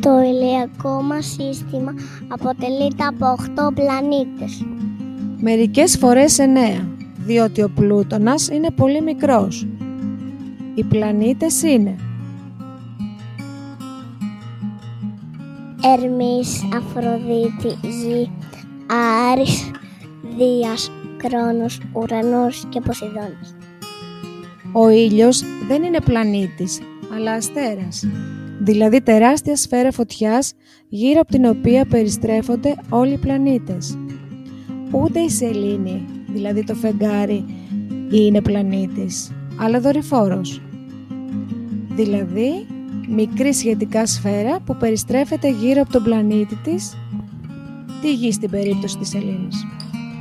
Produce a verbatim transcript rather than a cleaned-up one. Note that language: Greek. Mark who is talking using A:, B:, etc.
A: Το ηλιακό μας σύστημα αποτελείται από οκτώ πλανήτες.
B: Μερικές φορές εννέα, διότι ο Πλούτονας είναι πολύ μικρός. Οι πλανήτες είναι
A: Ερμής, Αφροδίτη, Γη, Άρης, Δίας, Κρόνος, Ουρανός και Ποσειδώνης.
B: Ο ήλιος δεν είναι πλανήτης, αλλά αστέρας, δηλαδή τεράστια σφαίρα φωτιάς γύρω από την οποία περιστρέφονται όλοι οι πλανήτες. Ούτε η σελήνη, δηλαδή το φεγγάρι, είναι πλανήτης, αλλά δορυφόρος, δηλαδή μικρή σχετικά σφαίρα που περιστρέφεται γύρω από τον πλανήτη της, τη Γη στην περίπτωση της σελήνης.